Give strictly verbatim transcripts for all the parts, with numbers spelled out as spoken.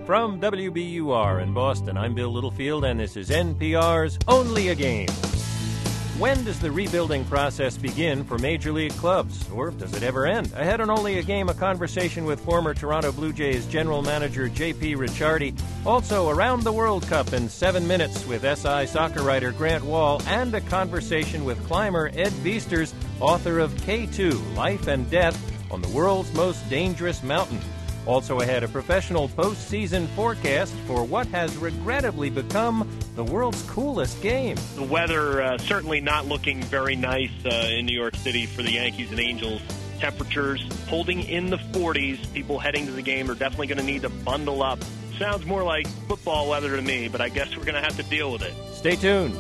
From W B U R in Boston, I'm Bill Littlefield, and this is N P R's Only a Game. When does the rebuilding process begin for Major League clubs, or does it ever end? I had on Only a Game a conversation with former Toronto Blue Jays general manager J P Ricciardi, also around the World Cup in seven minutes with S I soccer writer Grant Wahl, and a conversation with climber Ed Viesturs, author of K two, Life and Death on the World's Most Dangerous Mountain. Also ahead, a professional postseason forecast for what has regrettably become the world's coolest game. The weather uh, certainly not looking very nice uh, in New York City for the Yankees and Angels. Temperatures holding in the forties. People heading to the game are definitely going to need to bundle up. Sounds more like football weather to me, but I guess we're going to have to deal with it. Stay tuned.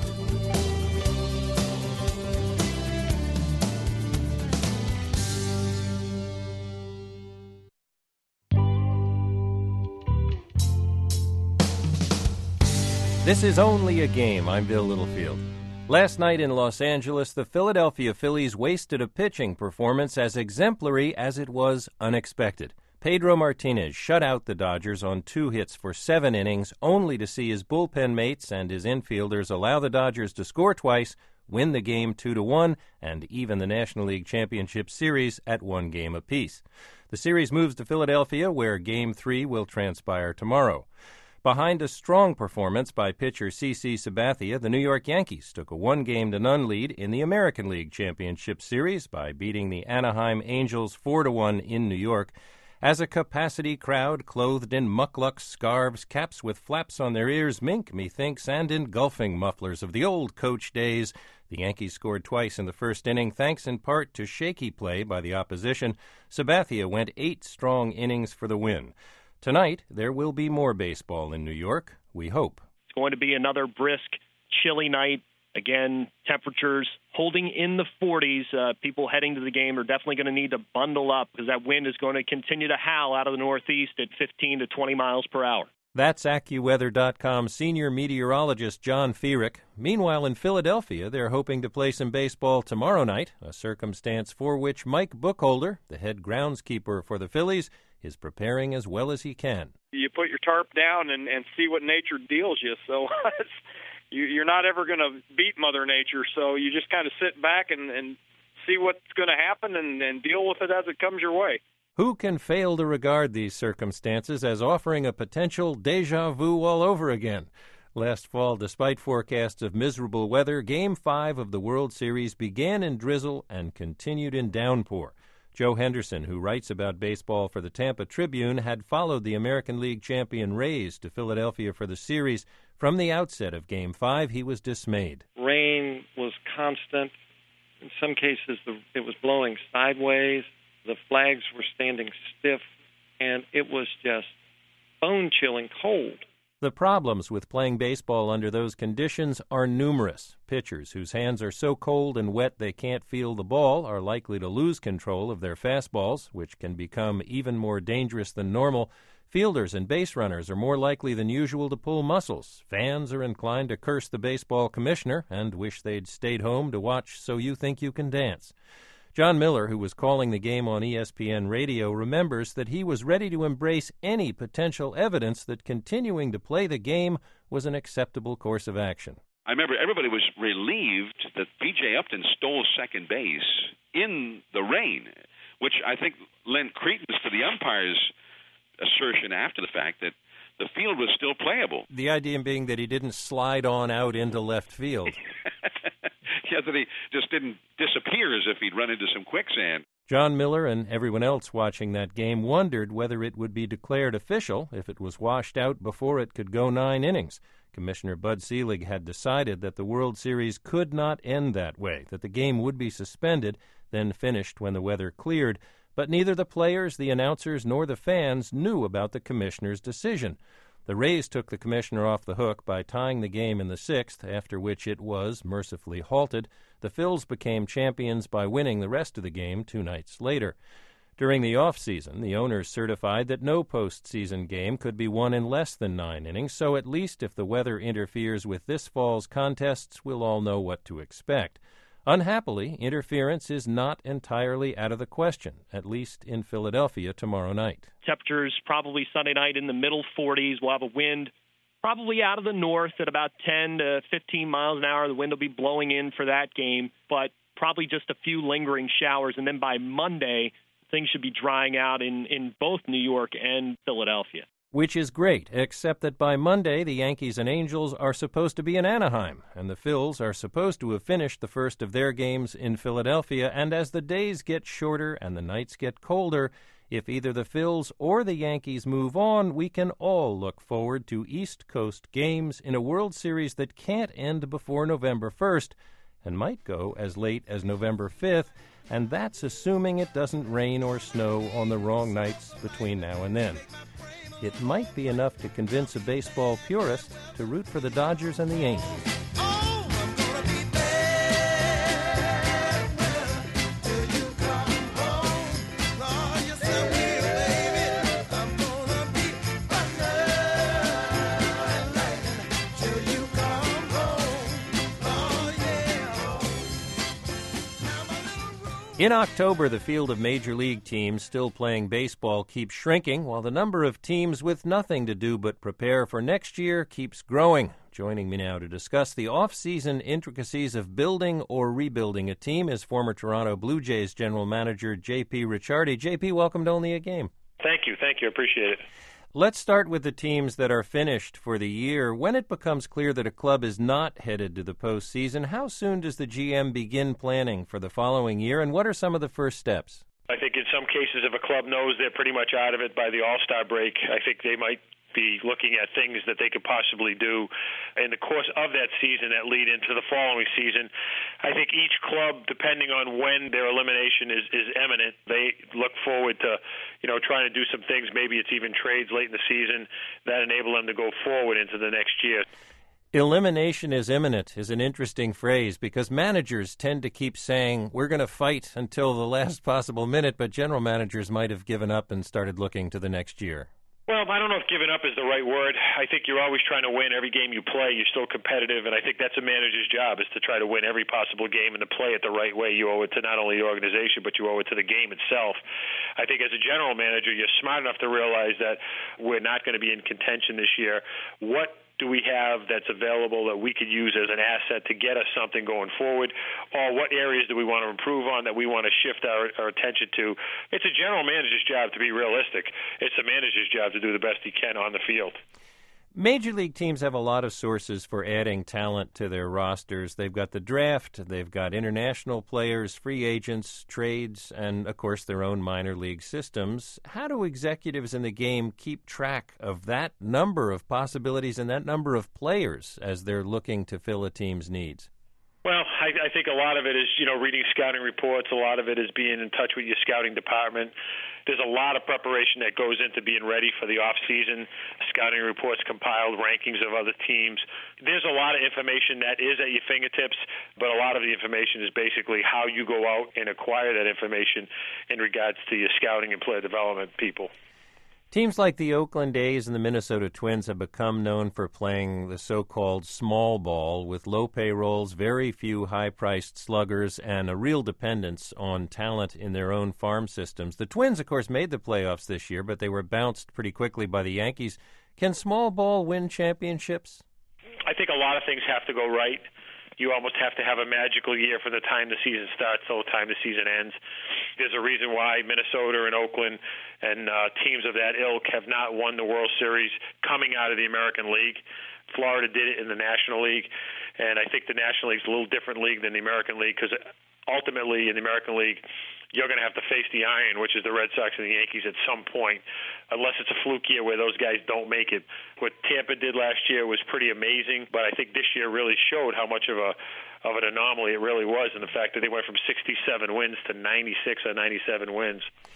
This is Only a Game. I'm Bill Littlefield. Last night in Los Angeles, the Philadelphia Phillies wasted a pitching performance as exemplary as it was unexpected. Pedro Martinez shut out the Dodgers on two hits for seven innings, only to see his bullpen mates and his infielders allow the Dodgers to score twice, win the game two to one, and even the National League Championship Series at one game apiece. The series moves to Philadelphia, where Game three will transpire tomorrow. Behind a strong performance by pitcher C C Sabathia, the New York Yankees took a one-game to none lead in the American League Championship Series by beating the Anaheim Angels four to one in New York. As a capacity crowd clothed in mucklucks, scarves, caps with flaps on their ears, mink, methinks, and engulfing mufflers of the old coach days, the Yankees scored twice in the first inning, thanks in part to shaky play by the opposition. Sabathia went eight strong innings for the win. Tonight, there will be more baseball in New York, we hope. It's going to be another brisk, chilly night. Again, temperatures holding in the forties. Uh, people heading to the game are definitely going to need to bundle up because that wind is going to continue to howl out of the northeast at fifteen to twenty miles per hour. That's AccuWeather dot com senior meteorologist John Feerick. Meanwhile, in Philadelphia, they're hoping to play some baseball tomorrow night, a circumstance for which Mike Buchholder, the head groundskeeper for the Phillies, is preparing as well as he can. You put your tarp down and, and see what nature deals you. So you, you're not ever going to beat Mother Nature, so you just kind of sit back and, and see what's going to happen and, and deal with it as it comes your way. Who can fail to regard these circumstances as offering a potential déjà vu all over again? Last fall, despite forecasts of miserable weather, Game five of the World Series began in drizzle and continued in downpour. Joe Henderson, who writes about baseball for the Tampa Tribune, had followed the American League champion Rays to Philadelphia for the series. From the outset of Game five, he was dismayed. Rain was constant. In some cases, the, it was blowing sideways. The flags were standing stiff, and it was just bone-chilling cold. The problems with playing baseball under those conditions are numerous. Pitchers whose hands are so cold and wet they can't feel the ball are likely to lose control of their fastballs, which can become even more dangerous than normal. Fielders and base runners are more likely than usual to pull muscles. Fans are inclined to curse the baseball commissioner and wish they'd stayed home to watch So You Think You Can Dance. John Miller, who was calling the game on E S P N Radio, remembers that he was ready to embrace any potential evidence that continuing to play the game was an acceptable course of action. I remember everybody was relieved that P J Upton stole second base in the rain, which I think lent credence to the umpire's assertion after the fact that the field was still playable. The idea being that he didn't slide on out into left field. Yeah, that he just didn't disappear as if he'd run into some quicksand. John Miller and everyone else watching that game wondered whether it would be declared official if it was washed out before it could go nine innings. Commissioner Bud Selig had decided that the World Series could not end that way, that the game would be suspended, then finished when the weather cleared. But neither the players, the announcers, nor the fans knew about the commissioner's decision. The Rays took the commissioner off the hook by tying the game in the sixth, after which it was mercifully halted. The Phils became champions by winning the rest of the game two nights later. During the off-season, the owners certified that no postseason game could be won in less than nine innings, so at least if the weather interferes with this fall's contests, we'll all know what to expect. Unhappily, interference is not entirely out of the question, at least in Philadelphia tomorrow night. Temperatures probably Sunday night in the middle forties. We'll have a wind probably out of the north at about ten to fifteen miles an hour. The wind will be blowing in for that game, but probably just a few lingering showers. And then by Monday, things should be drying out in, in both New York and Philadelphia. Which is great, except that by Monday, the Yankees and Angels are supposed to be in Anaheim, and the Phils are supposed to have finished the first of their games in Philadelphia, and as the days get shorter and the nights get colder, if either the Phils or the Yankees move on, we can all look forward to East Coast games in a World Series that can't end before November first, and might go as late as November fifth, and that's assuming it doesn't rain or snow on the wrong nights between now and then. It might be enough to convince a baseball purist to root for the Dodgers and the Angels. In October, the field of major league teams still playing baseball keeps shrinking, while the number of teams with nothing to do but prepare for next year keeps growing. Joining me now to discuss the off-season intricacies of building or rebuilding a team is former Toronto Blue Jays general manager J P Ricciardi. J P, welcome to Only a Game. Thank you. Thank you. I appreciate it. Let's start with the teams that are finished for the year. When it becomes clear that a club is not headed to the postseason, how soon does the G M begin planning for the following year, and what are some of the first steps? I think in some cases, if a club knows they're pretty much out of it by the All-Star break, I think they might be looking at things that they could possibly do in the course of that season that lead into the following season. I think each club, depending on when their elimination is, is imminent, they look forward to, you know, trying to do some things. Maybe it's even trades late in the season that enable them to go forward into the next year. Elimination is imminent is an interesting phrase because managers tend to keep saying, we're going to fight until the last possible minute, but general managers might have given up and started looking to the next year. Well, I don't know if giving up is the right word. I think you're always trying to win every game you play. You're still competitive, and I think that's a manager's job, is to try to win every possible game and to play it the right way. You owe it to not only the organization, but you owe it to the game itself. I think as a general manager, you're smart enough to realize that we're not going to be in contention this year. What do we have that's available that we could use as an asset to get us something going forward, or what areas do we want to improve on that we want to shift our, our attention to? It's a general manager's job to be realistic. It's the manager's job to do the best he can on the field. Major league teams have a lot of sources for adding talent to their rosters. They've got the draft, they've got international players, free agents, trades, and, of course, their own minor league systems. How do executives in the game keep track of that number of possibilities and that number of players as they're looking to fill a team's needs? Well, I, I think a lot of it is, you know, reading scouting reports. A lot of it is being in touch with your scouting department. There's a lot of preparation that goes into being ready for the off-season. Scouting reports compiled, rankings of other teams. There's a lot of information that is at your fingertips, but a lot of the information is basically how you go out and acquire that information in regards to your scouting and player development people. Teams like the Oakland A's and the Minnesota Twins have become known for playing the so-called small ball with low payrolls, very few high-priced sluggers, and a real dependence on talent in their own farm systems. The Twins, of course, made the playoffs this year, but they were bounced pretty quickly by the Yankees. Can small ball win championships? I think a lot of things have to go right. You almost have to have a magical year from the time the season starts till the time the season ends. There's a reason why Minnesota and Oakland and uh, teams of that ilk have not won the World Series coming out of the American League. Florida did it in the National League, and I think the National League is a little different league than the American League because ultimately in the American League, you're going to have to face the iron, which is the Red Sox and the Yankees at some point, unless it's a fluke year where those guys don't make it. What Tampa did last year was pretty amazing, but I think this year really showed how much of a of an anomaly it really was, and the fact that they went from sixty-seven wins to ninety-six or ninety-seven wins.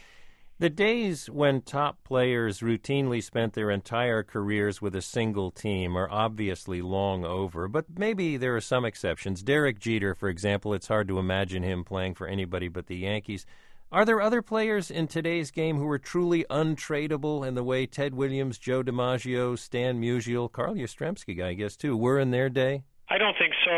The days when top players routinely spent their entire careers with a single team are obviously long over, but maybe there are some exceptions. Derek Jeter, for example, it's hard to imagine him playing for anybody but the Yankees. Are there other players in today's game who are truly untradeable in the way Ted Williams, Joe DiMaggio, Stan Musial, Carl Yastrzemski, I guess, too, were in their day? I don't think so.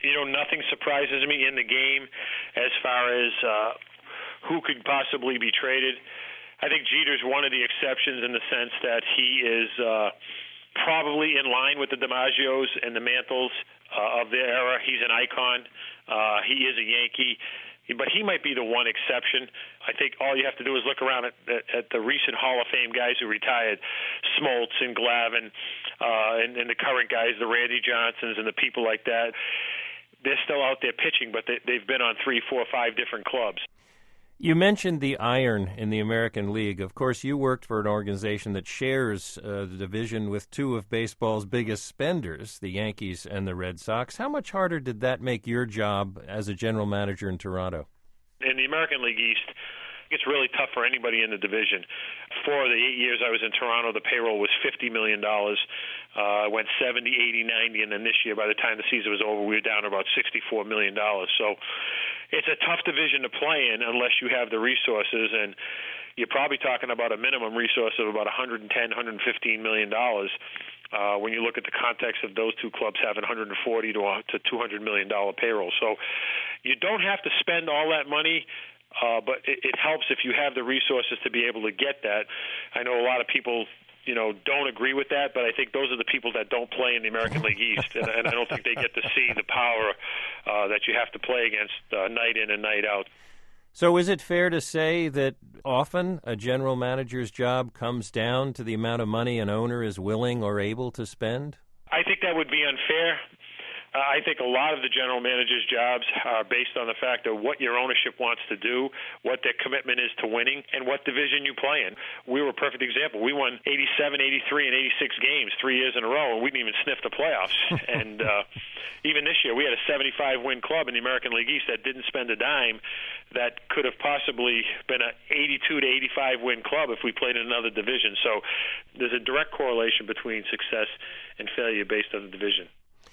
You know, nothing surprises me in the game as far as uh, who could possibly be traded. I think Jeter's one of the exceptions in the sense that he is uh, probably in line with the DiMaggios and the Mantles uh, of their era. He's an icon. Uh, he is a Yankee. But he might be the one exception. I think all you have to do is look around at, at, at the recent Hall of Fame guys who retired, Smoltz and Glavine, uh, and, and the current guys, the Randy Johnsons and the people like that. They're still out there pitching, but they, they've been on three, four, five different clubs. You mentioned the iron in the American League. Of course, you worked for an organization that shares uh, the division with two of baseball's biggest spenders, the Yankees and the Red Sox. How much harder did that make your job as a general manager in Toronto? In the American League East, it's really tough for anybody in the division. Four of the eight years I was in Toronto, the payroll was fifty million dollars. Uh, went seventy, eighty, ninety, and then this year, by the time the season was over, we were down to about sixty-four million dollars. So it's a tough division to play in unless you have the resources, and you're probably talking about a minimum resource of about one hundred ten, one hundred fifteen million dollars. Uh, when you look at the context of those two clubs having one hundred forty to two hundred million dollars payroll. So you don't have to spend all that money. Uh, but it, it helps if you have the resources to be able to get that. I know a lot of people, you know, don't agree with that, but I think those are the people that don't play in the American League East, and, and I don't think they get to see the power uh, that you have to play against uh, night in and night out. So is it fair to say that often a general manager's job comes down to the amount of money an owner is willing or able to spend? I think that would be unfair. Uh, I think a lot of the general managers' jobs are based on the fact of what your ownership wants to do, what their commitment is to winning, and what division you play in. We were a perfect example. We won eighty-seven, eighty-three, and eighty-six games three years in a row, and we didn't even sniff the playoffs. and uh, even this year, we had a seventy-five win club in the American League East that didn't spend a dime. That could have possibly been an eighty-two to eighty-five win club if we played in another division. So there's a direct correlation between success and failure based on the division.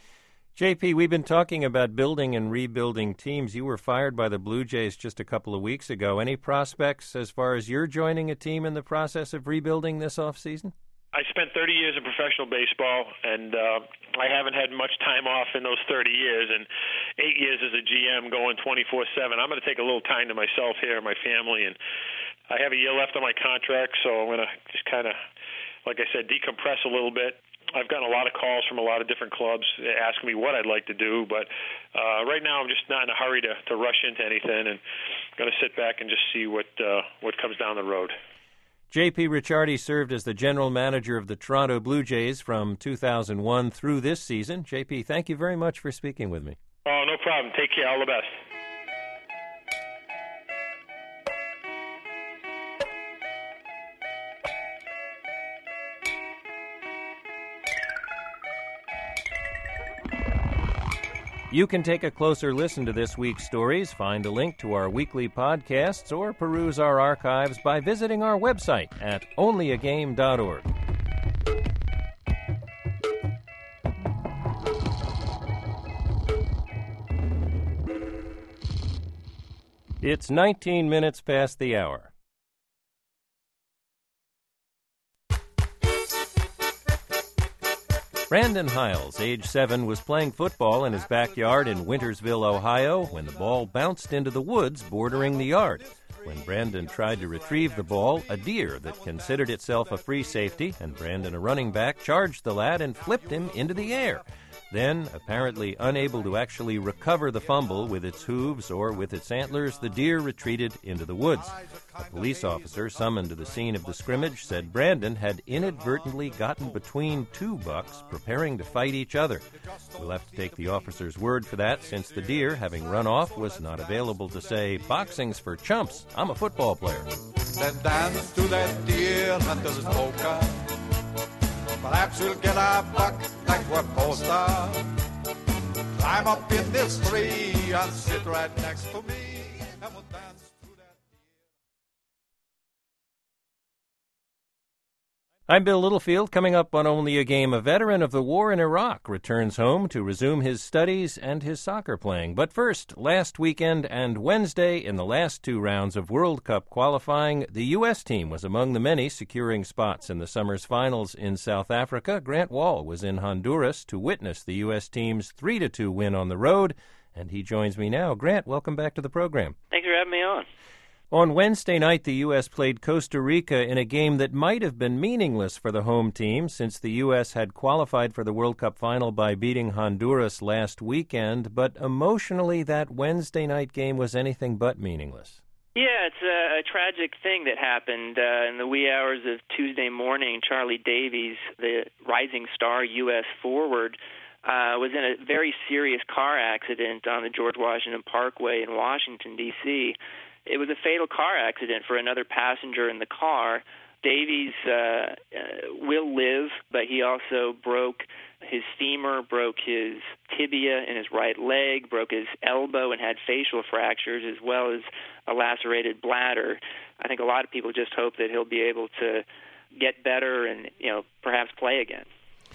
J P, we've been talking about building and rebuilding teams. You were fired by the Blue Jays just a couple of weeks ago. Any prospects as far as you're joining a team in the process of rebuilding this offseason? I spent thirty years in professional baseball, and uh, I haven't had much time off in those thirty years, and eight years as a G M going twenty-four seven. I'm going to take a little time to myself here and my family, and I have a year left on my contract, so I'm going to just kind of, like I said, decompress a little bit. I've gotten a lot of calls from a lot of different clubs asking me what I'd like to do, but uh, right now I'm just not in a hurry to, to rush into anything, and I'm going to sit back and just see what uh, what comes down the road. J P Ricciardi served as the general manager of the Toronto Blue Jays from two thousand one through this season. J P, thank you very much for speaking with me. Oh, no problem. Take care. All the best. You can take a closer listen to this week's stories, find a link to our weekly podcasts, or peruse our archives by visiting our website at only a game dot org. It's nineteen minutes past the hour. Brandon Hiles, age seven, was playing football in his backyard in Wintersville, Ohio, when the ball bounced into the woods bordering the yard. When Brandon tried to retrieve the ball, a deer that considered itself a free safety, and Brandon, a running back, charged the lad and flipped him into the air. Then, apparently unable to actually recover the fumble with its hooves or with its antlers, the deer retreated into the woods. A police officer summoned to the scene of the scrimmage said Brandon had inadvertently gotten between two bucks preparing to fight each other. We'll have to take the officer's word for that, since the deer, having run off, was not available to say, "Boxing's for chumps. I'm a football player." Then dance to that deer until it's polka. Perhaps we'll get a buck like we're poster. Climb up in this tree and sit right next to me, and we'll dance to that deer. I'm Bill Littlefield. Coming up on Only a Game, a veteran of the war in Iraq returns home to resume his studies and his soccer playing. But first, last weekend and Wednesday in the last two rounds of World Cup qualifying, the U S team was among the many securing spots in the summer's finals in South Africa. Grant Wahl was in Honduras to witness the U S team's three to two win on the road, and he joins me now. Grant, welcome back to the program. Thanks for having me on. On Wednesday night, the U S played Costa Rica in a game that might have been meaningless for the home team since the U S had qualified for the World Cup final by beating Honduras last weekend, but emotionally that Wednesday night game was anything but meaningless. Yeah, it's a, a tragic thing that happened uh, in the wee hours of Tuesday morning. Charlie Davies, the rising star U S forward, uh, was in a very serious car accident on the George Washington Parkway in Washington, D C It was a fatal car accident for another passenger in the car. Davies uh, uh, will live, but he also broke his femur, broke his tibia in his right leg, broke his elbow, and had facial fractures, as well as a lacerated bladder. I think a lot of people just hope that he'll be able to get better and, you know, perhaps play again.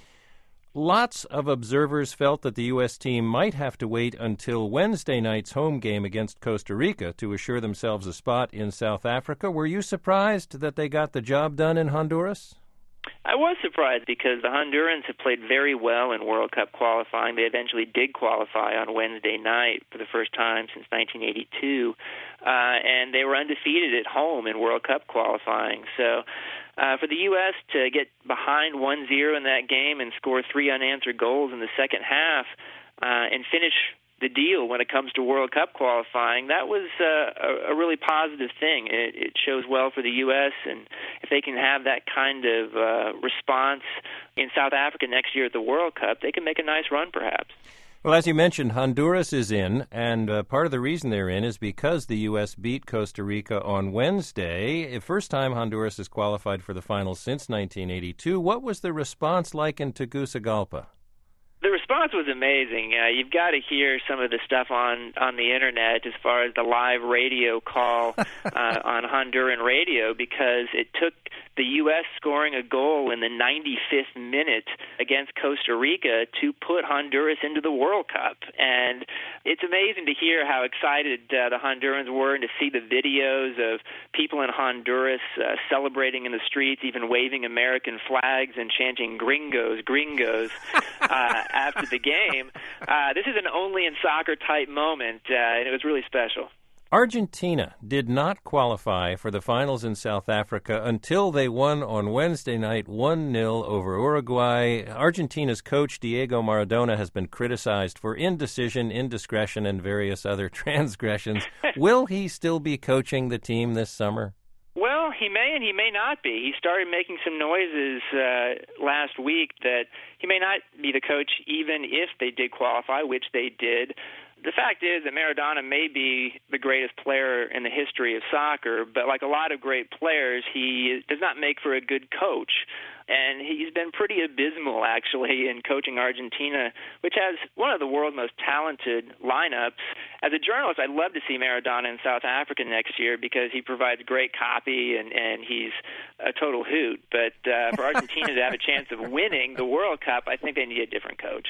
Lots of observers felt that the U S team might have to wait until Wednesday night's home game against Costa Rica to assure themselves a spot in South Africa. Were you surprised that they got the job done in Honduras? I was surprised because the Hondurans have played very well in World Cup qualifying. They eventually did qualify on Wednesday night for the first time since nineteen eighty-two, uh, and they were undefeated at home in World Cup qualifying. So uh, for the U S to get behind one zero in that game and score three unanswered goals in the second half uh, and finish the deal when it comes to World Cup qualifying, that was uh, a, a really positive thing. It, it shows well for the U S, and if they can have that kind of uh, response in South Africa next year at the World Cup, they can make a nice run perhaps. Well, as you mentioned, Honduras is in, and uh, part of the reason they're in is because the U S beat Costa Rica on Wednesday. First time Honduras has qualified for the finals since nineteen eighty-two. What was the response like in Tegucigalpa? The response was amazing. Uh, you've got to hear some of the stuff on, on the Internet as far as the live radio call uh, on Honduran radio, because it took the U S scoring a goal in the ninety-fifth minute against Costa Rica to put Honduras into the World Cup. And it's amazing to hear how excited uh, the Hondurans were and to see the videos of people in Honduras uh, celebrating in the streets, even waving American flags and chanting "Gringos, Gringos." uh, after the game. Uh, this is an only-in-soccer type moment, uh, and it was really special. Argentina did not qualify for the finals in South Africa until they won on Wednesday night one nil over Uruguay. Argentina's coach, Diego Maradona, has been criticized for indecision, indiscretion, and various other transgressions. Will he still be coaching the team this summer? Well, he may and he may not be. He started making some noises uh, last week that he may not be the coach even if they did qualify, which they did. The fact is that Maradona may be the greatest player in the history of soccer, but like a lot of great players, he does not make for a good coach. And he's been pretty abysmal, actually, in coaching Argentina, which has one of the world's most talented lineups. As a journalist, I'd love to see Maradona in South Africa next year because he provides great copy and, and he's a total hoot. But uh, for Argentina to have a chance of winning the World Cup, I think they need a different coach.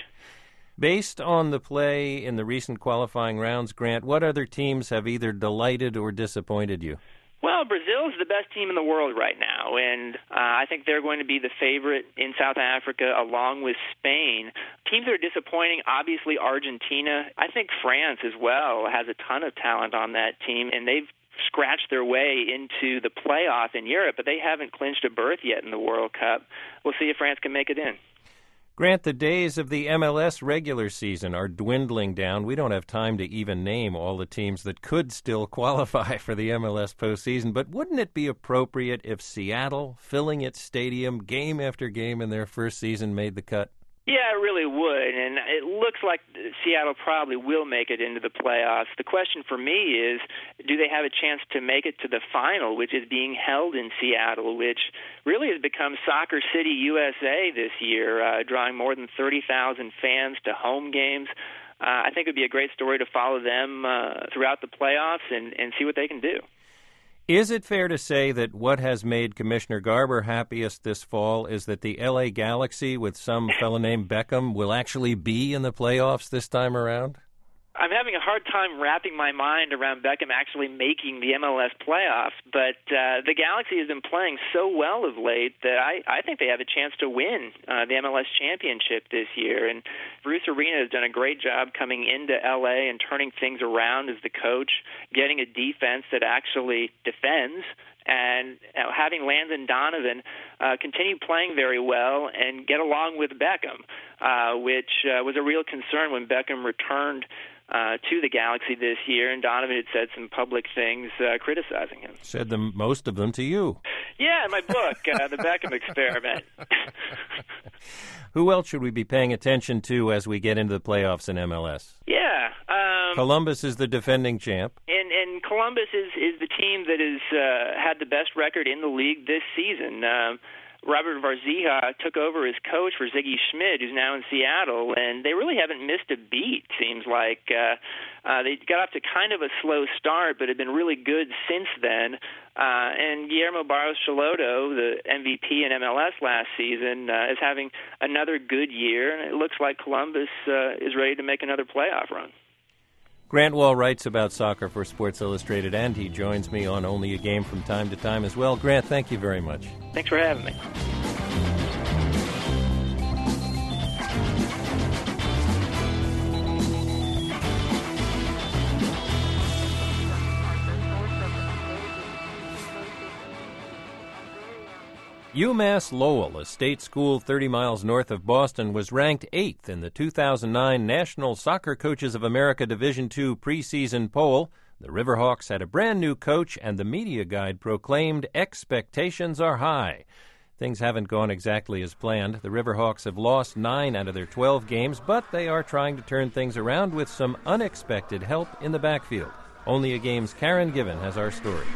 Based on the play in the recent qualifying rounds, Grant, what other teams have either delighted or disappointed you? Well, Brazil is the best team in the world right now, and uh, I think they're going to be the favorite in South Africa along with Spain. Teams that are disappointing, obviously Argentina. I think France as well has a ton of talent on that team, and they've scratched their way into the playoff in Europe, but they haven't clinched a berth yet in the World Cup. We'll see if France can make it in. Grant, the days of the M L S regular season are dwindling down. We don't have time to even name all the teams that could still qualify for the M L S postseason, but wouldn't it be appropriate if Seattle, filling its stadium game after game in their first season, made the cut? Yeah, it really would, and it looks like Seattle probably will make it into the playoffs. The question for me is, do they have a chance to make it to the final, which is being held in Seattle, which really has become Soccer City U S A this year, uh, drawing more than thirty thousand fans to home games. Uh, I think it would be a great story to follow them uh, throughout the playoffs and, and see what they can do. Is it fair to say that what has made Commissioner Garber happiest this fall is that the L A Galaxy with some fellow named Beckham will actually be in the playoffs this time around? I'm having a hard time wrapping my mind around Beckham actually making the M L S playoffs, but uh, the Galaxy has been playing so well of late that I, I think they have a chance to win uh, the M L S championship this year. And Bruce Arena has done a great job coming into L A and turning things around as the coach, getting a defense that actually defends, and uh, having Landon Donovan uh, continue playing very well and get along with Beckham, uh, which uh, was a real concern when Beckham returned Uh, to the Galaxy this year, and Donovan had said some public things uh, criticizing him. Said them, most of them to you. Yeah, in my book, uh, The Beckham Experiment. Who else should we be paying attention to as we get into the playoffs in M L S? Yeah. Um, Columbus is the defending champ. And, and Columbus is, is the team that has uh, had the best record in the league this season. Um, Robert Varzija took over as coach for Ziggy Schmidt, who's now in Seattle, and they really haven't missed a beat, seems like. Uh, uh, they got off to kind of a slow start, but have been really good since then. Uh, and Guillermo Barros Schelotto, the M V P in M L S last season, uh, is having another good year, and it looks like Columbus uh, is ready to make another playoff run. Grant Wahl writes about soccer for Sports Illustrated, and he joins me on Only a Game from time to time as well. Grant, thank you very much. Thanks for having me. UMass Lowell, a state school thirty miles north of Boston, was ranked eighth in the two thousand nine National Soccer Coaches of America Division two preseason poll. The Riverhawks had a brand new coach, and the media guide proclaimed expectations are high. Things haven't gone exactly as planned. The Riverhawks have lost nine out of their twelve games, but they are trying to turn things around with some unexpected help in the backfield. Only a Game's Karen Given has our story.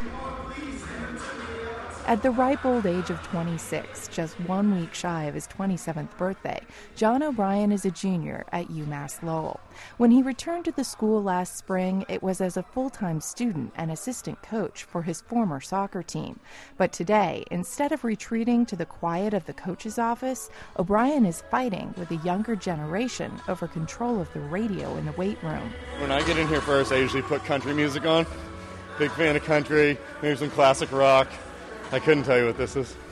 At the ripe old age of twenty-six, just one week shy of his twenty-seventh birthday, John O'Brien is a junior at UMass Lowell. When he returned to the school last spring, it was as a full-time student and assistant coach for his former soccer team. But today, instead of retreating to the quiet of the coach's office, O'Brien is fighting with the younger generation over control of the radio in the weight room. When I get in here first, I usually put country music on. Big fan of country, maybe some classic rock. I couldn't tell you what this is.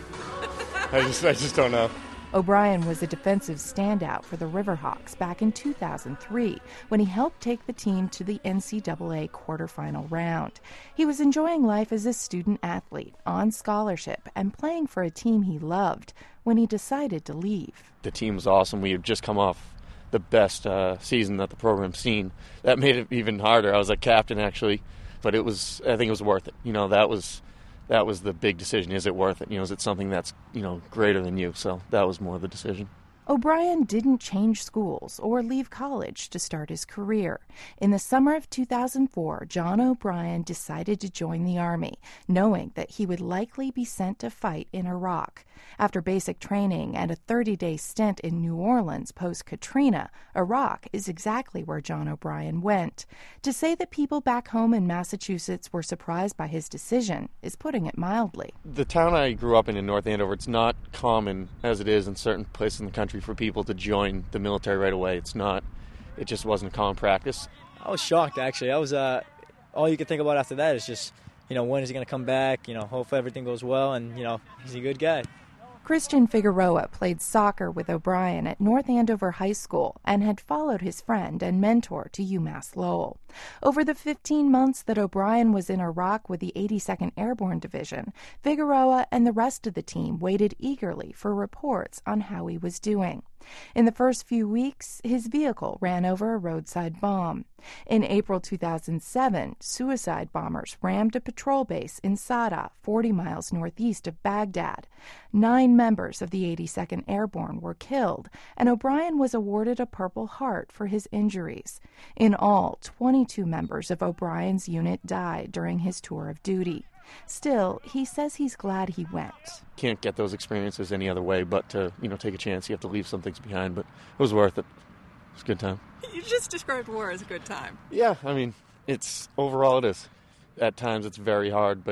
I just I just don't know. O'Brien was a defensive standout for the Riverhawks back in two thousand three when he helped take the team to the N C double A quarterfinal round. He was enjoying life as a student athlete, on scholarship, and playing for a team he loved when he decided to leave. The team was awesome. We had just come off the best uh, season that the program's seen. That made it even harder. I was a captain, actually, but it was I think it was worth it. You know, that was... That was the big decision. Is it worth it? You know, is it something that's, you know, greater than you? So that was more the decision. O'Brien didn't change schools or leave college to start his career. In the summer of two thousand four, John O'Brien decided to join the Army, knowing that he would likely be sent to fight in Iraq. After basic training and a thirty-day stint in New Orleans post-Katrina, Iraq is exactly where John O'Brien went. To say that people back home in Massachusetts were surprised by his decision is putting it mildly. The town I grew up in, in North Andover, it's not common, as it is in certain places in the country, for people to join the military right away. It's not. It just wasn't a common practice. I was shocked, actually. I was. Uh, all you could think about after that is just, you know, when is he going to come back? You know, hopefully everything goes well, and, you know, he's a good guy. Christian Figueroa played soccer with O'Brien at North Andover High School and had followed his friend and mentor to UMass Lowell. Over the fifteen months that O'Brien was in Iraq with the eighty-second Airborne Division, Figueroa and the rest of the team waited eagerly for reports on how he was doing. In the first few weeks, his vehicle ran over a roadside bomb. In April two thousand seven, suicide bombers rammed a patrol base in Sada, forty miles northeast of Baghdad. Nine members of the eighty-second Airborne were killed, and O'Brien was awarded a Purple Heart for his injuries. In all, twenty-two members of O'Brien's unit died during his tour of duty. Still, he says he's glad he went. Can't get those experiences any other way but to, you know, take a chance. You have to leave some things behind, but it was worth it. It was a good time. You just described war as a good time. Yeah, I mean, it's overall it is. At times it's very hard, but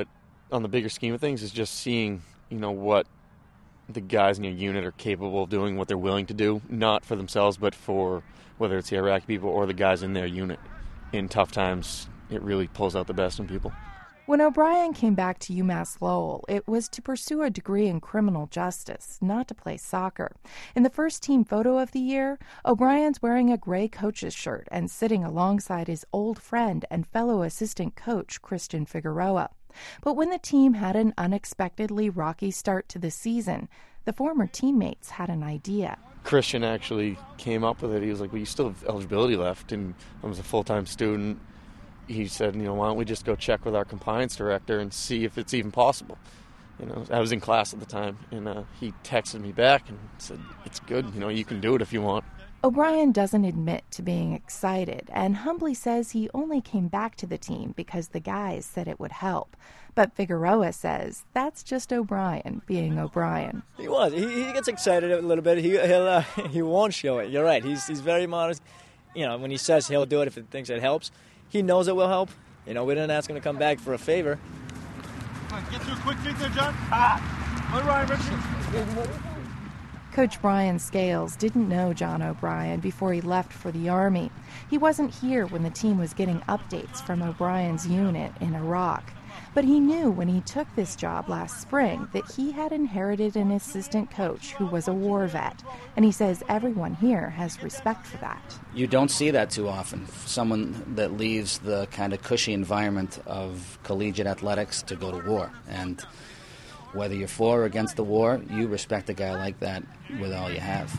on the bigger scheme of things is just seeing, you know, what the guys in your unit are capable of doing, what they're willing to do, not for themselves, but for whether it's the Iraqi people or the guys in their unit. In tough times, it really pulls out the best in people. When O'Brien came back to UMass Lowell, it was to pursue a degree in criminal justice, not to play soccer. In the first team photo of the year, O'Brien's wearing a gray coach's shirt and sitting alongside his old friend and fellow assistant coach, Christian Figueroa. But when the team had an unexpectedly rocky start to the season, the former teammates had an idea. Christian actually came up with it. He was like, well, you still have eligibility left, and I was a full-time student. He said, you know, why don't we just go check with our compliance director and see if it's even possible. You know, I was in class at the time, and uh, he texted me back and said, it's good, you know, you can do it if you want. O'Brien doesn't admit to being excited and humbly says he only came back to the team because the guys said it would help. But Figueroa says that's just O'Brien being O'Brien. He was. He, he gets excited a little bit. He he'll, uh, he won't show it. You're right. He's he's very modest. You know, when he says he'll do it if he thinks it helps, he knows it will help. You know, we didn't ask him to come back for a favor. Come on, get to a quick feed there, John. Ah! All right, Richard. Coach Brian Scales didn't know John O'Brien before he left for the Army. He wasn't here when the team was getting updates from O'Brien's unit in Iraq. But he knew when he took this job last spring that he had inherited an assistant coach who was a war vet, and he says everyone here has respect for that. You don't see that too often. Someone that leaves the kind of cushy environment of collegiate athletics to go to war. And whether you're for or against the war, you respect a guy like that with all you have.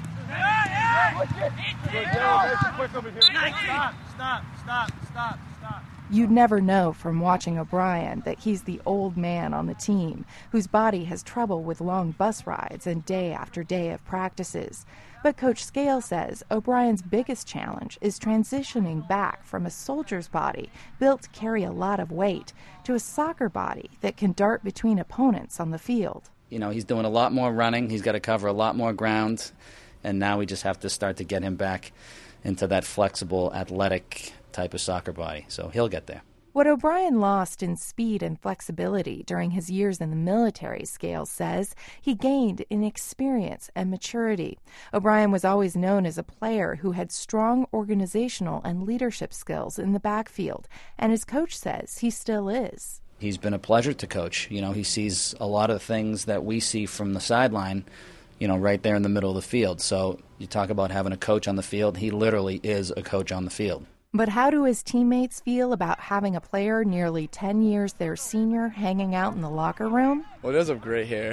Stop, stop, stop, stop, stop. You'd never know from watching O'Brien that he's the old man on the team, whose body has trouble with long bus rides and day after day of practices. But Coach Scale says O'Brien's biggest challenge is transitioning back from a soldier's body built to carry a lot of weight to a soccer body that can dart between opponents on the field. You know, he's doing a lot more running. He's got to cover a lot more ground. And now we just have to start to get him back into that flexible, athletic type of soccer body. So he'll get there. What O'Brien lost in speed and flexibility during his years in the military, Scales says, he gained in experience and maturity. O'Brien was always known as a player who had strong organizational and leadership skills in the backfield, and his coach says he still is. He's been a pleasure to coach. You know, he sees a lot of things that we see from the sideline, you know, right there in the middle of the field. So you talk about having a coach on the field. He literally is a coach on the field. But how do his teammates feel about having a player nearly ten years their senior hanging out in the locker room? Well, he does have great hair.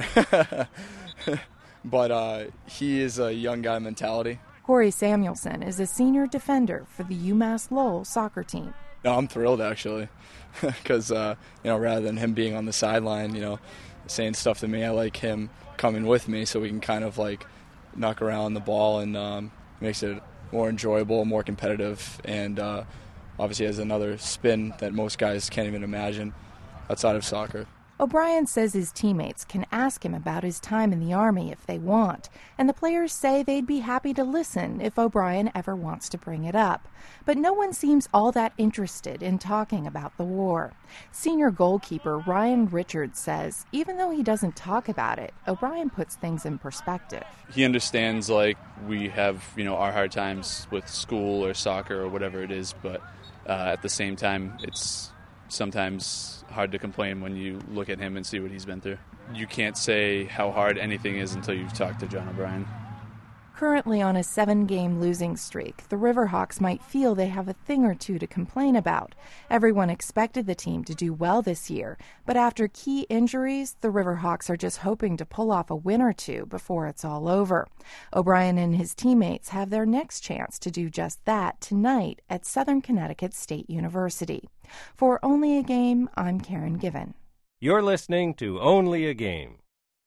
But uh, he is a young guy mentality. Corey Samuelson is a senior defender for the UMass Lowell soccer team. No, I'm thrilled, actually, because, uh, you know, rather than him being on the sideline, you know, saying stuff to me, I like him coming with me so we can kind of, like, knock around the ball, and um, makes it more enjoyable, more competitive, and uh, obviously has another spin that most guys can't even imagine outside of soccer. O'Brien says his teammates can ask him about his time in the Army if they want, and the players say they'd be happy to listen if O'Brien ever wants to bring it up. But no one seems all that interested in talking about the war. Senior goalkeeper Ryan Richards says even though he doesn't talk about it, O'Brien puts things in perspective. He understands, like, we have, you know, our hard times with school or soccer or whatever it is, but uh, at the same time, it's sometimes hard to complain when you look at him and see what he's been through. You can't say how hard anything is until you've talked to John O'Brien. Currently on a seven-game losing streak, the Riverhawks might feel they have a thing or two to complain about. Everyone expected the team to do well this year, but after key injuries, the Riverhawks are just hoping to pull off a win or two before it's all over. O'Brien and his teammates have their next chance to do just that tonight at Southern Connecticut State University. For Only a Game, I'm Karen Given. You're listening to Only a Game.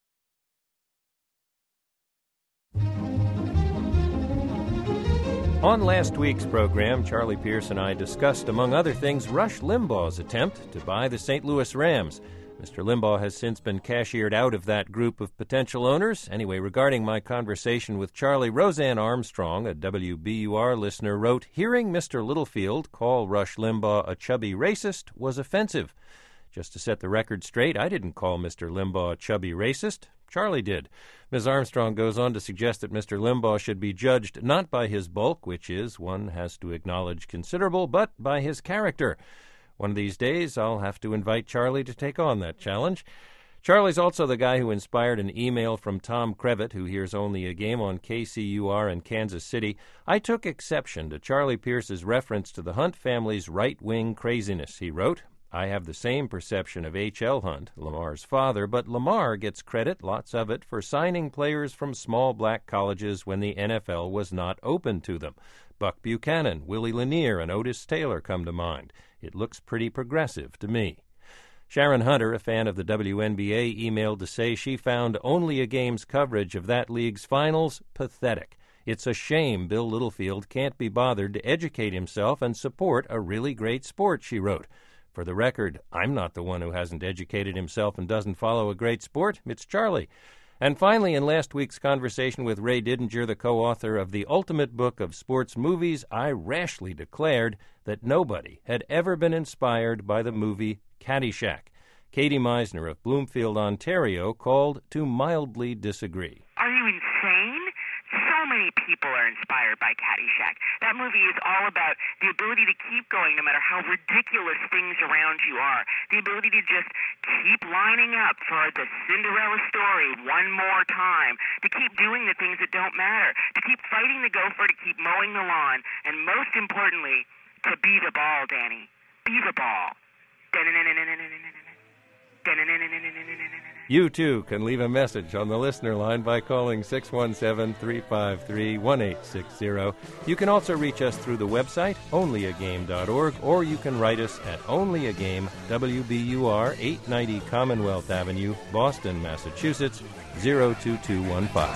On last week's program, Charlie Pierce and I discussed, among other things, Rush Limbaugh's attempt to buy the Saint Louis Rams. Mister Limbaugh has since been cashiered out of that group of potential owners. Anyway, regarding my conversation with Charlie, Roseanne Armstrong, a W B U R listener, wrote, "Hearing Mister Littlefield call Rush Limbaugh a chubby racist was offensive. Just to set the record straight, I didn't call Mister Limbaugh a chubby racist. Charlie did. Miz Armstrong goes on to suggest that Mister Limbaugh should be judged not by his bulk, which is, one has to acknowledge, considerable, but by his character. One of these days, I'll have to invite Charlie to take on that challenge. Charlie's also the guy who inspired an email from Tom Crevitt, who hears Only a Game on K C U R in Kansas City. I took exception to Charlie Pierce's reference to the Hunt family's right-wing craziness, he wrote. I have the same perception of H L. Hunt, Lamar's father, but Lamar gets credit, lots of it, for signing players from small black colleges when the N F L was not open to them. Buck Buchanan, Willie Lanier, and Otis Taylor come to mind. It looks pretty progressive to me. Sharon Hunter, a fan of the W N B A, emailed to say she found Only a Game's coverage of that league's finals pathetic. It's a shame Bill Littlefield can't be bothered to educate himself and support a really great sport, she wrote. For the record, I'm not the one who hasn't educated himself and doesn't follow a great sport. It's Charlie. And finally, in last week's conversation with Ray Didinger, the co-author of the ultimate book of sports movies, I rashly declared that nobody had ever been inspired by the movie Caddyshack. Katie Meisner of Bloomfield, Ontario, called to mildly disagree. Are you insane? So many people are inspired by Caddyshack. That movie is all about the ability to keep going no matter how ridiculous things around you are. The ability to just keep lining up for the Cinderella story one more time. To keep doing the things that don't matter. To keep fighting the gopher, to keep mowing the lawn. And most importantly, to be the ball, Danny. Be the ball. You, too, can leave a message on the listener line by calling six one seven, three five three, one eight six zero. You can also reach us through the website, only a game dot org, or you can write us at Only a Game, W B U R, eight ninety Commonwealth Avenue, Boston, Massachusetts, zero two two one five.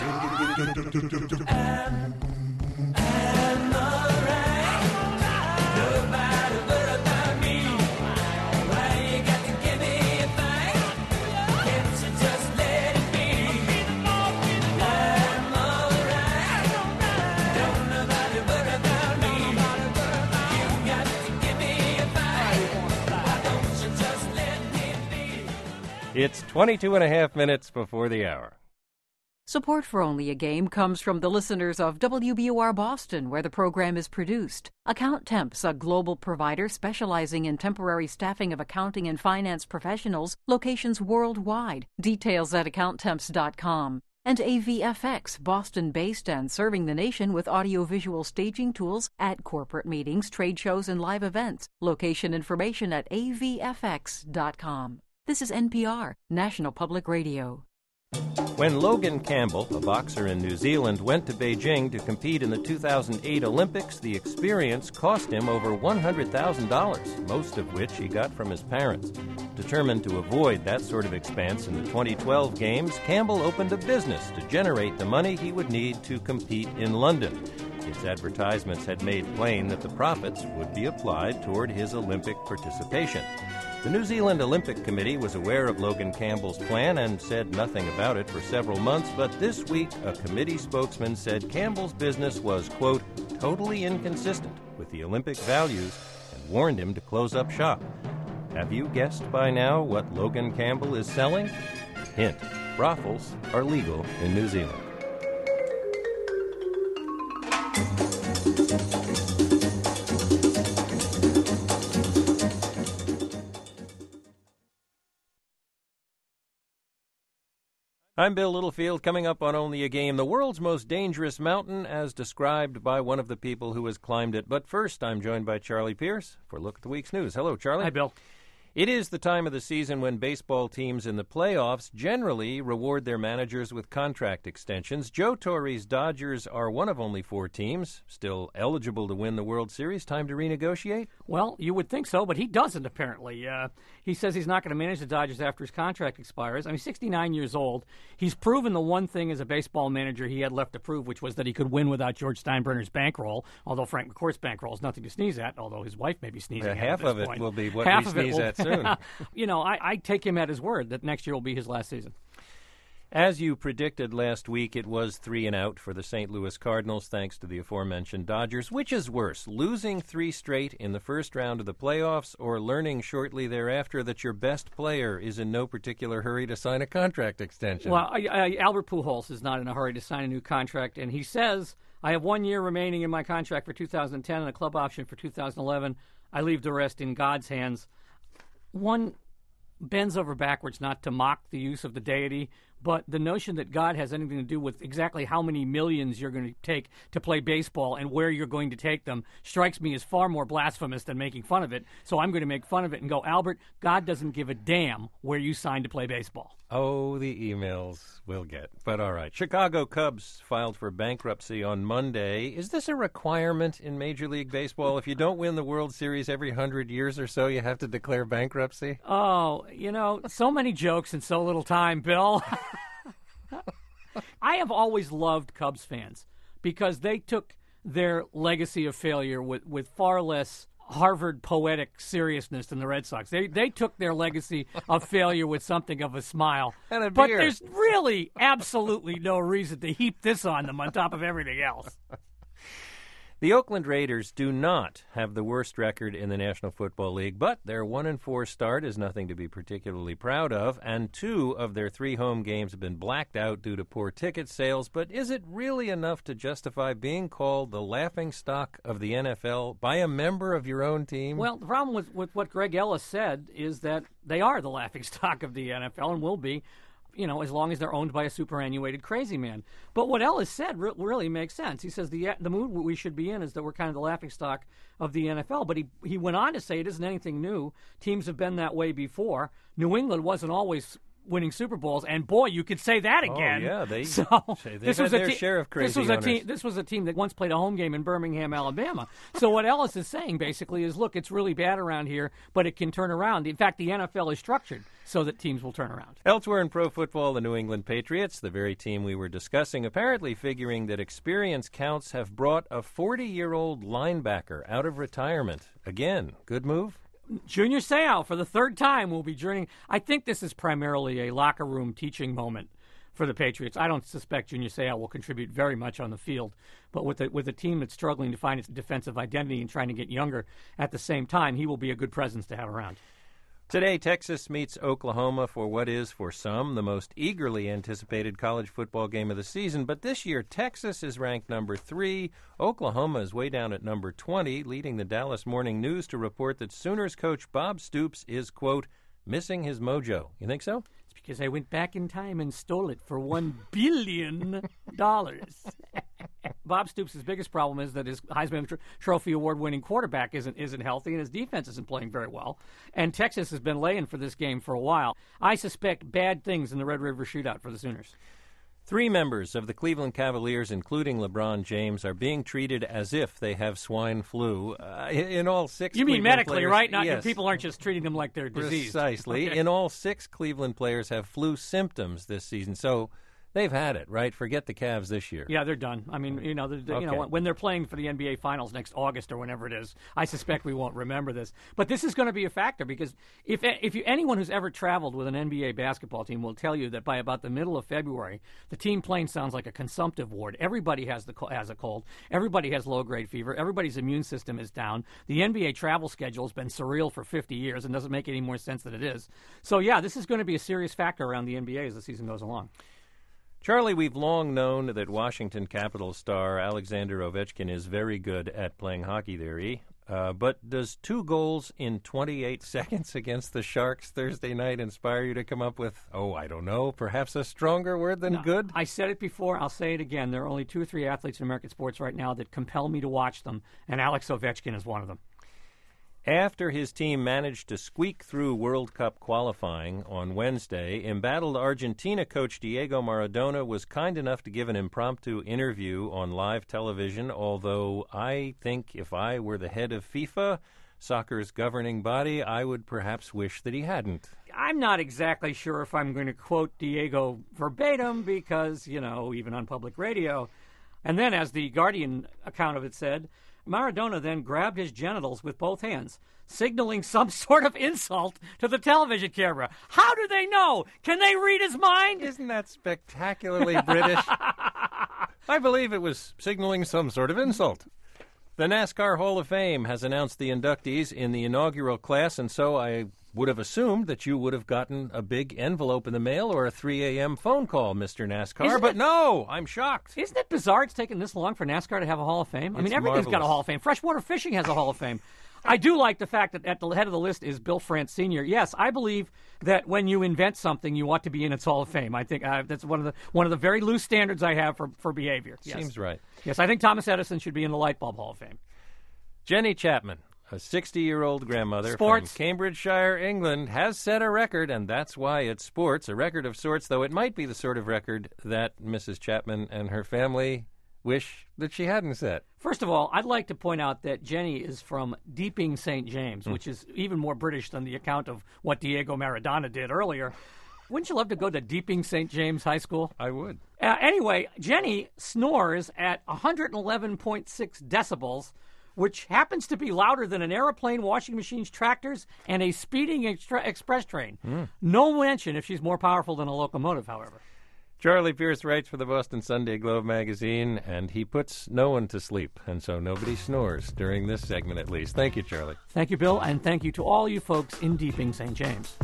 It's twenty-two and a half minutes before the hour. Support for Only a Game comes from the listeners of W B U R Boston, where the program is produced. Account Temps, a global provider specializing in temporary staffing of accounting and finance professionals, locations worldwide. Details at account temps dot com. And A V F X, Boston-based and serving the nation with audiovisual staging tools at corporate meetings, trade shows, and live events. Location information at A V F X dot com. This is N P R, National Public Radio. When Logan Campbell, a boxer in New Zealand, went to Beijing to compete in the two thousand eight Olympics, the experience cost him over one hundred thousand dollars, most of which he got from his parents. Determined to avoid that sort of expense in the twenty twelve Games, Campbell opened a business to generate the money he would need to compete in London. Its advertisements had made plain that the profits would be applied toward his Olympic participation. The New Zealand Olympic Committee was aware of Logan Campbell's plan and said nothing about it for several months, but this week a committee spokesman said Campbell's business was, quote, totally inconsistent with the Olympic values and warned him to close up shop. Have you guessed by now what Logan Campbell is selling? Hint, brothels are legal in New Zealand. I'm Bill Littlefield, coming up on Only a Game, the world's most dangerous mountain as described by one of the people who has climbed it. But first, I'm joined by Charlie Pierce for a look at the week's news. Hello, Charlie. Hi, Bill. It is the time of the season when baseball teams in the playoffs generally reward their managers with contract extensions. Joe Torre's Dodgers are one of only four teams still eligible to win the World Series. Time to renegotiate? Well, you would think so, but he doesn't, apparently. Uh, he says he's not going to manage the Dodgers after his contract expires. I mean, sixty-nine years old. He's proven the one thing as a baseball manager he had left to prove, which was that he could win without George Steinbrenner's bankroll, although Frank McCourt's bankroll is nothing to sneeze at, although his wife may be sneezing yeah, at half at this of it point. will be what half we of it sneeze will, at soon. You know, I, I take him at his word that next year will be his last season. As you predicted last week, it was three and out for the Saint Louis Cardinals, thanks to the aforementioned Dodgers. Which is worse, losing three straight in the first round of the playoffs or learning shortly thereafter that your best player is in no particular hurry to sign a contract extension? Well, I, I, Albert Pujols is not in a hurry to sign a new contract, and he says, I have one year remaining in my contract for two thousand ten and a club option for two thousand eleven. I leave the rest in God's hands. One bends over backwards not to mock the use of the deity, but the notion that God has anything to do with exactly how many millions you're going to take to play baseball and where you're going to take them strikes me as far more blasphemous than making fun of it. So I'm going to make fun of it and go, Albert, God doesn't give a damn where you signed to play baseball. Oh, the emails we'll get. But all right. Chicago Cubs filed for bankruptcy on Monday. Is this a requirement in Major League Baseball? If you don't win the World Series every hundred years or so, you have to declare bankruptcy? Oh, you know, so many jokes in so little time, Bill. I have always loved Cubs fans because they took their legacy of failure with, with far less Harvard poetic seriousness than the Red Sox. They they took their legacy of failure with something of a smile. And a but beer. There's really absolutely no reason to heap this on them on top of everything else. The Oakland Raiders do not have the worst record in the National Football League, but their one and four start is nothing to be particularly proud of, and two of their three home games have been blacked out due to poor ticket sales. But is it really enough to justify being called the laughingstock of the N F L by a member of your own team? Well, the problem with, with what Greg Ellis said is that they are the laughingstock of the N F L and will be, you know, as long as they're owned by a superannuated crazy man. But what Ellis said re- really makes sense. He says the the mood we should be in is that we're kind of the laughingstock of the N F L. But he he went on to say it isn't anything new. Teams have been that way before. New England wasn't always winning Super Bowls, and boy, you could say that again. Oh, yeah, they, so they've this had was a their te- share of crazy this was a owners. team. This was a team that once played a home game in Birmingham, Alabama. So what Ellis is saying basically is, look, it's really bad around here, but it can turn around. In fact, the N F L is structured so that teams will turn around. Elsewhere in pro football, the New England Patriots, the very team we were discussing, apparently figuring that experience counts, have brought a forty-year-old linebacker out of retirement. Again, good move? Junior Seau, for the third time, will be joining. I think this is primarily a locker room teaching moment for the Patriots. I don't suspect Junior Seau will contribute very much on the field, but with a, with a team that's struggling to find its defensive identity and trying to get younger at the same time, he will be a good presence to have around. Today, Texas meets Oklahoma for what is, for some, the most eagerly anticipated college football game of the season. But this year, Texas is ranked number three. Oklahoma is way down at number twenty, leading the Dallas Morning News to report that Sooners coach Bob Stoops is, quote, missing his mojo. You think so? It's because I went back in time and stole it for one billion dollars. Bob Stoops' biggest problem is that his Heisman tr- Trophy award-winning quarterback isn't isn't healthy and his defense isn't playing very well. And Texas has been laying for this game for a while. I suspect bad things in the Red River Shootout for the Sooners. Three members of the Cleveland Cavaliers, including LeBron James, are being treated as if they have swine flu. Uh, in all six You mean Cleveland medically, players, right? Not yes. people aren't just treating them like they're diseased. Precisely. Okay. In all, six Cleveland players have flu symptoms this season. So they've had it, right? Forget the Cavs this year. Yeah, they're done. I mean, you know, they're, they're- you know, Okay. when they're playing for the N B A Finals next August or whenever it is, I suspect we won't remember this. But this is going to be a factor because if if you, anyone who's ever traveled with an N B A basketball team will tell you that by about the middle of February, the team plane sounds like a consumptive ward. Everybody has the co- has a cold. Everybody has low grade fever. Everybody's immune system is down. The N B A travel schedule has been surreal for fifty years and doesn't make any more sense than it is. So yeah, this is going to be a serious factor around the N B A as the season goes along. Charlie, we've long known that Washington Capitals star Alexander Ovechkin is very good at playing hockey there, eh? Uh, but does two goals in twenty-eight seconds against the Sharks Thursday night inspire you to come up with, oh, I don't know, perhaps a stronger word than No, good? I said it before. I'll say it again. There are only two or three athletes in American sports right now that compel me to watch them, and Alex Ovechkin is one of them. After his team managed to squeak through World Cup qualifying on Wednesday, embattled Argentina coach Diego Maradona was kind enough to give an impromptu interview on live television, although I think if I were the head of FIFA, soccer's governing body, I would perhaps wish that he hadn't. I'm not exactly sure if I'm going to quote Diego verbatim because, you know, even on public radio. And then, as the Guardian account of it said, Maradona then grabbed his genitals with both hands, signaling some sort of insult to the television camera. How do they know? Can they read his mind? Isn't that spectacularly British? I believe it was signaling some sort of insult. The NASCAR Hall of Fame has announced the inductees in the inaugural class, and so I would have assumed that you would have gotten a big envelope in the mail or a three a.m. phone call, Mister NASCAR, Isn't but it- no, I'm shocked. Isn't it bizarre it's taken this long for NASCAR to have a Hall of Fame? I mean, It's everything's got a marvelous. Hall of Fame. Freshwater fishing has a Hall of Fame. I do like the fact that at the head of the list is Bill France Senior Yes, I believe that when you invent something, you ought to be in its Hall of Fame. I think uh, that's one of the one of the very loose standards I have for, for behavior. Yes. Seems right. Yes, I think Thomas Edison should be in the Light Bulb Hall of Fame. Jenny Chapman, a sixty-year-old grandmother Sports. from Cambridgeshire, England, has set a record, and that's why it's sports, a record of sorts, though it might be the sort of record that Missus Chapman and her family wish that she hadn't set. First of all, I'd like to point out that Jenny is from Deeping, Saint James, Hmm. which is even more British than the account of what Diego Maradona did earlier. Wouldn't you love to go to Deeping, Saint James High School? I would. Uh, anyway, Jenny snores at one hundred eleven point six decibels, which happens to be louder than an airplane, washing machines, tractors, and a speeding extra- express train. Hmm. No mention if she's more powerful than a locomotive, however. Charlie Pierce writes for the Boston Sunday Globe magazine, and he puts no one to sleep, and so nobody snores during this segment at least. Thank you, Charlie. Thank you, Bill, and thank you to all you folks in Deeping, Saint James.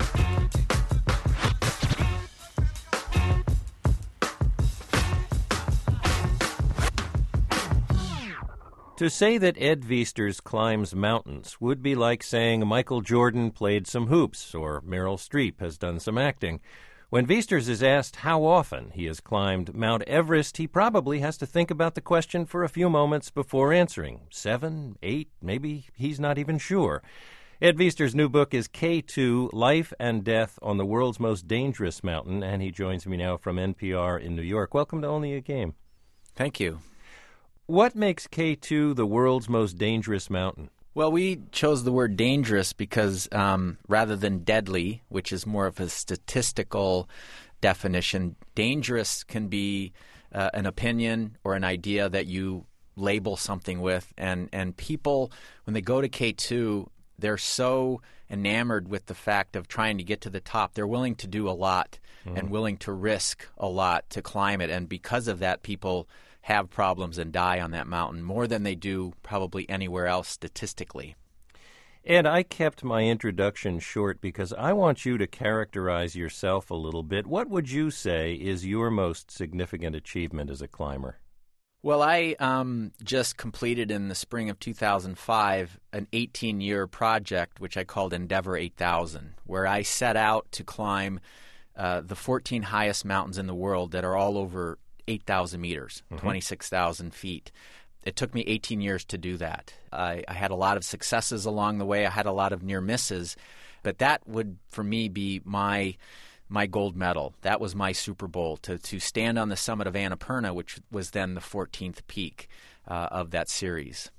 To say that Ed Viesturs climbs mountains would be like saying Michael Jordan played some hoops or Meryl Streep has done some acting. When Viesturs is asked how often he has climbed Mount Everest, he probably has to think about the question for a few moments before answering. Seven, eight, maybe he's not even sure. Ed Viesturs' new book is K two, Life and Death on the World's Most Dangerous Mountain, and he joins me now from N P R in New York. Welcome to Only a Game. Thank you. What makes K two the world's most dangerous mountain? Well, we chose the word dangerous because um, rather than deadly, which is more of a statistical definition, dangerous can be uh, an opinion or an idea that you label something with. And, and people, when they go to K two, they're so enamored with the fact of trying to get to the top. They're willing to do a lot mm. and willing to risk a lot to climb it. And because of that, people have problems and die on that mountain more than they do probably anywhere else statistically. Ed, I kept my introduction short because I want you to characterize yourself a little bit. What would you say is your most significant achievement as a climber? Well, I um, just completed in the spring of two thousand five an eighteen-year project, which I called Endeavor eight thousand, where I set out to climb uh, the fourteen highest mountains in the world that are all over eight thousand meters, mm-hmm. twenty-six thousand feet. It took me eighteen years to do that. I, I had a lot of successes along the way. I had a lot of near misses, but that would, for me, be my my gold medal. That was my Super Bowl, to, to stand on the summit of Annapurna, which was then the fourteenth peak uh, of that series.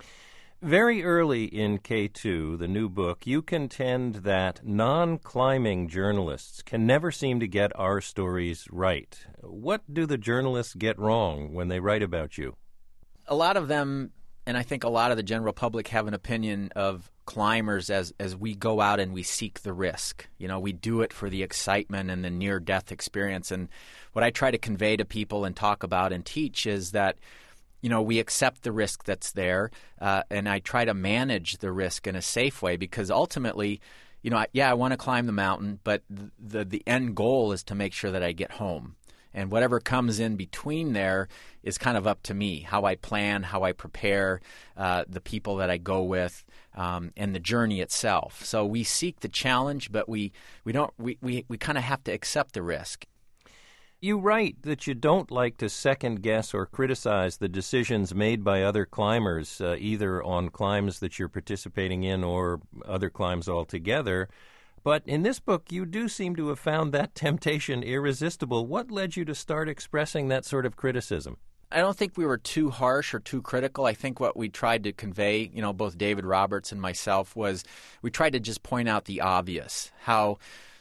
Very early in K two, the new book, you contend that non-climbing journalists can never seem to get our stories right. What do the journalists get wrong when they write about you? A lot of them, and I think a lot of the general public, have an opinion of climbers as, as we go out and we seek the risk. You know, we do it for the excitement and the near-death experience. And what I try to convey to people and talk about and teach is that, you know, we accept the risk that's there, uh, and I try to manage the risk in a safe way because ultimately, you know, I, yeah, I want to climb the mountain, but the, the the end goal is to make sure that I get home. And whatever comes in between there is kind of up to me, how I plan, how I prepare, uh, the people that I go with, um, and the journey itself. So we seek the challenge, but we, we don't we, we, we kind of have to accept the risk. You write that you don't like to second-guess or criticize the decisions made by other climbers, uh, either on climbs that you're participating in or other climbs altogether. But in this book, you do seem to have found that temptation irresistible. What led you to start expressing that sort of criticism? I don't think we were too harsh or too critical. I think what we tried to convey, you know, both David Roberts and myself, was we tried to just point out the obvious, how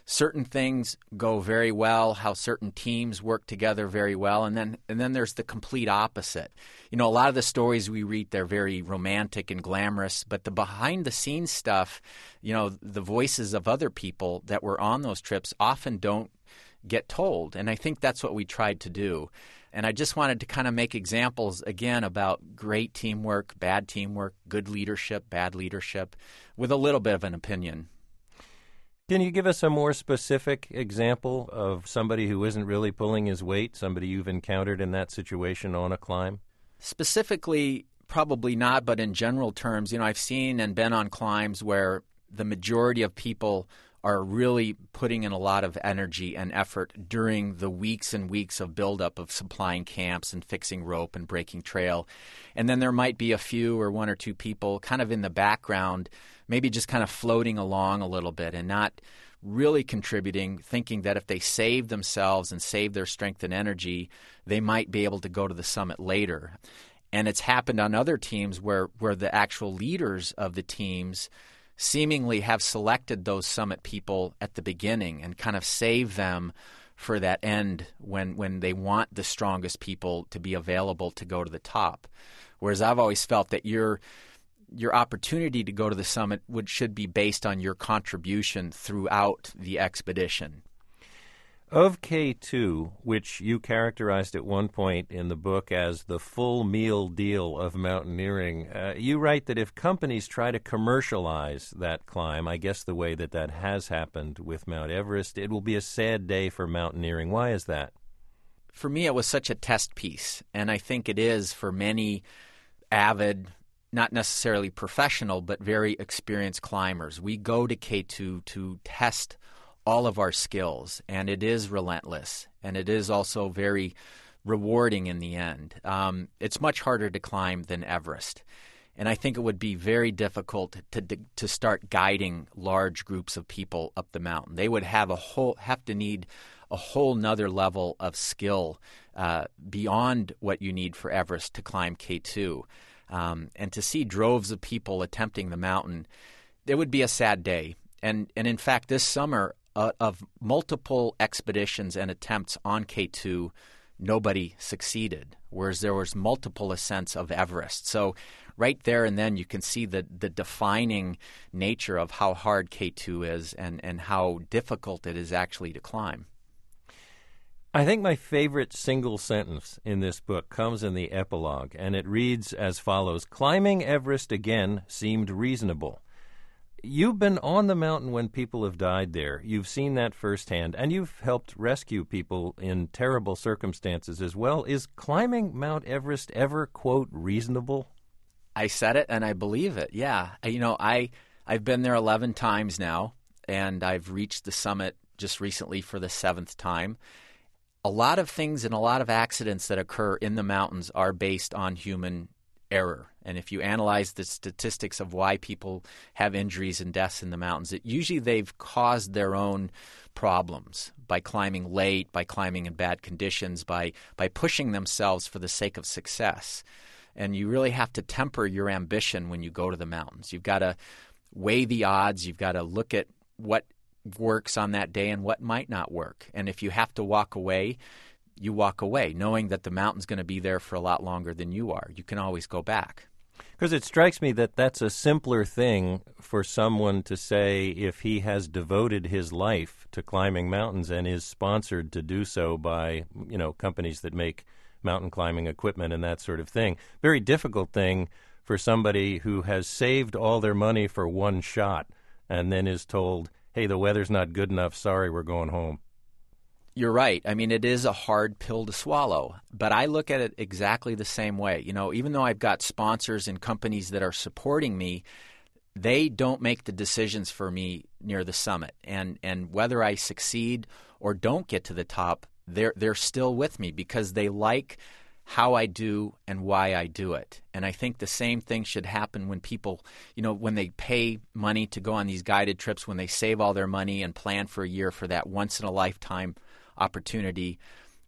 certain things go very well, how certain teams work together very well, and then and then there's the complete opposite. You know, a lot of the stories we read, they're very romantic and glamorous, but the behind-the-scenes stuff, you know, the voices of other people that were on those trips often don't get told, and I think that's what we tried to do. And I just wanted to kind of make examples, again, about great teamwork, bad teamwork, good leadership, bad leadership, with a little bit of an opinion. Can you give us a more specific example of somebody who isn't really pulling his weight, somebody you've encountered in that situation on a climb? Specifically, probably not, but in general terms, you know, I've seen and been on climbs where the majority of people are really putting in a lot of energy and effort during the weeks and weeks of buildup of supplying camps and fixing rope and breaking trail. And then there might be a few or one or two people kind of in the background, maybe just kind of floating along a little bit and not really contributing, thinking that if they save themselves and save their strength and energy, they might be able to go to the summit later. And it's happened on other teams where, where the actual leaders of the teams seemingly have selected those summit people at the beginning and kind of save them for that end when when they want the strongest people to be available to go to the top. Whereas I've always felt that your your opportunity to go to the summit would should be based on your contribution throughout the expedition. Of K two, which you characterized at one point in the book as the full meal deal of mountaineering, uh, you write that if companies try to commercialize that climb, I guess the way that that has happened with Mount Everest, it will be a sad day for mountaineering. Why is that? For me, it was such a test piece, and I think it is for many avid, not necessarily professional, but very experienced climbers. We go to K two to test all of our skills, and it is relentless, and it is also very rewarding in the end. Um, it's much harder to climb than Everest, and I think it would be very difficult to to start guiding large groups of people up the mountain. They would have a whole have to need a whole nother level of skill uh, beyond what you need for Everest to climb K two, um, and to see droves of people attempting the mountain, it would be a sad day. And and in fact, this summer, Uh, of multiple expeditions and attempts on K two, nobody succeeded, whereas there was multiple ascents of Everest. So right there and then you can see the, the defining nature of how hard K two is and, and how difficult it is actually to climb. I think my favorite single sentence in this book comes in the epilogue, and it reads as follows: "Climbing Everest again seemed reasonable." You've been on the mountain when people have died there. You've seen that firsthand, and you've helped rescue people in terrible circumstances as well. Is climbing Mount Everest ever, quote, reasonable? I said it, and I believe it, yeah. You know, I, I've been there eleven times now, and I've reached the summit just recently for the seventh time. A lot of things and a lot of accidents that occur in the mountains are based on human error. And if you analyze the statistics of why people have injuries and deaths in the mountains, it usually they've caused their own problems by climbing late, by climbing in bad conditions, by by pushing themselves for the sake of success. And you really have to temper your ambition when you go to the mountains. You've got to weigh the odds. You've got to look at what works on that day and what might not work. And if you have to walk away, you walk away, knowing that the mountain's going to be there for a lot longer than you are. You can always go back. Because it strikes me that that's a simpler thing for someone to say if he has devoted his life to climbing mountains and is sponsored to do so by, you know, companies that make mountain climbing equipment and that sort of thing. Very difficult thing for somebody who has saved all their money for one shot and then is told, hey, the weather's not good enough, sorry, we're going home. You're right. I mean, it is a hard pill to swallow, but I look at it exactly the same way. You know, even though I've got sponsors and companies that are supporting me, they don't make the decisions for me near the summit. And and whether I succeed or don't get to the top, they're they're still with me because they like how I do and why I do it. And I think the same thing should happen when people, you know, when they pay money to go on these guided trips, when they save all their money and plan for a year for that once-in-a-lifetime opportunity.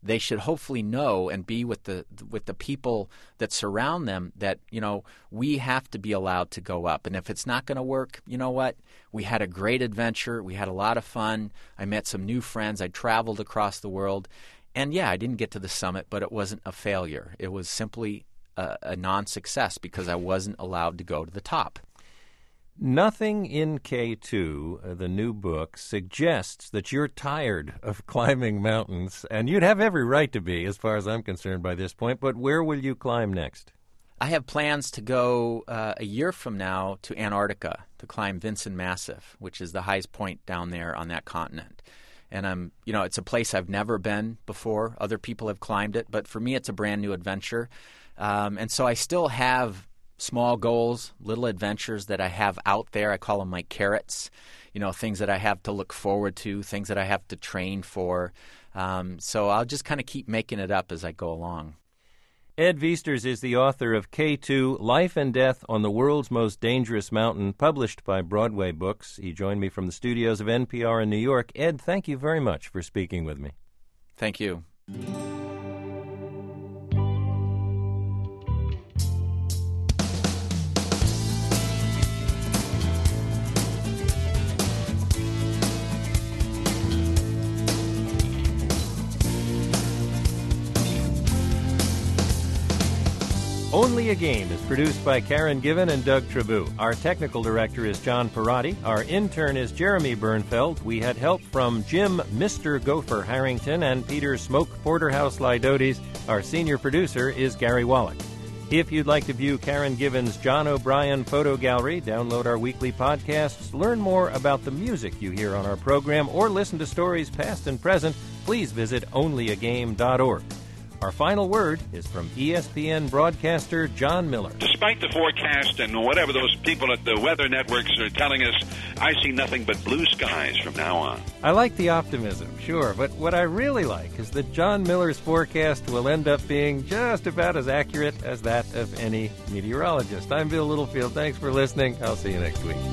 they should hopefully know and be with the with the people that surround them that, you know, we have to be allowed to go up. And if it's not going to work, you know what? We had a great adventure. We had a lot of fun. I met some new friends. I traveled across the world. And, yeah, I didn't get to the summit, but it wasn't a failure. It was simply a, a non-success because I wasn't allowed to go to the top. Nothing in K two, uh, the new book, suggests that you're tired of climbing mountains, and you'd have every right to be, as far as I'm concerned, by this point. But where will you climb next? I have plans to go uh, a year from now to Antarctica to climb Vinson Massif, which is the highest point down there on that continent. And I'm, you know, it's a place I've never been before. Other people have climbed it, but for me, it's a brand new adventure. Um, and so I still have small goals, little adventures that I have out there. I call them my carrots, you know, things that I have to look forward to, things that I have to train for. Um, so I'll just kind of keep making it up as I go along. Ed Viesturs is the author of K two, Life and Death on the World's Most Dangerous Mountain, published by Broadway Books. He joined me from the studios of N P R in New York. Ed, thank you very much for speaking with me. Thank you. Only a Game is produced by Karen Given and Doug Trabue. Our technical director is John Perotti. Our intern is Jeremy Bernfeld. We had help from Jim Mister Gopher Harrington and Peter Smoke Porterhouse Lydotes. Our senior producer is Gary Wallach. If you'd like to view Karen Given's John O'Brien Photo Gallery, download our weekly podcasts, learn more about the music you hear on our program, or listen to stories past and present, please visit only a game dot org. Our final word is from E S P N broadcaster John Miller. Despite the forecast and whatever those people at the weather networks are telling us, I see nothing but blue skies from now on. I like the optimism, sure, but what I really like is that John Miller's forecast will end up being just about as accurate as that of any meteorologist. I'm Bill Littlefield. Thanks for listening. I'll see you next week.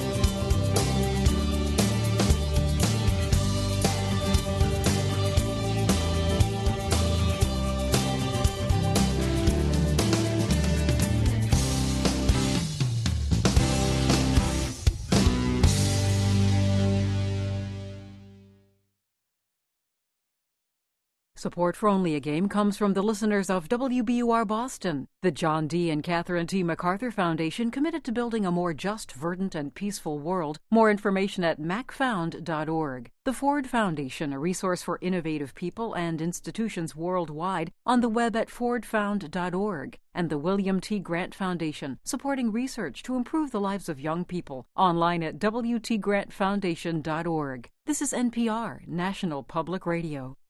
Support for Only a Game comes from the listeners of W B U R Boston, the John D. and Catherine T. MacArthur Foundation, committed to building a more just, verdant, and peaceful world. More information at mac found dot org. The Ford Foundation, a resource for innovative people and institutions worldwide, on the web at ford found dot org. And the William T. Grant Foundation, supporting research to improve the lives of young people, online at w t grant foundation dot org. This is N P R, National Public Radio.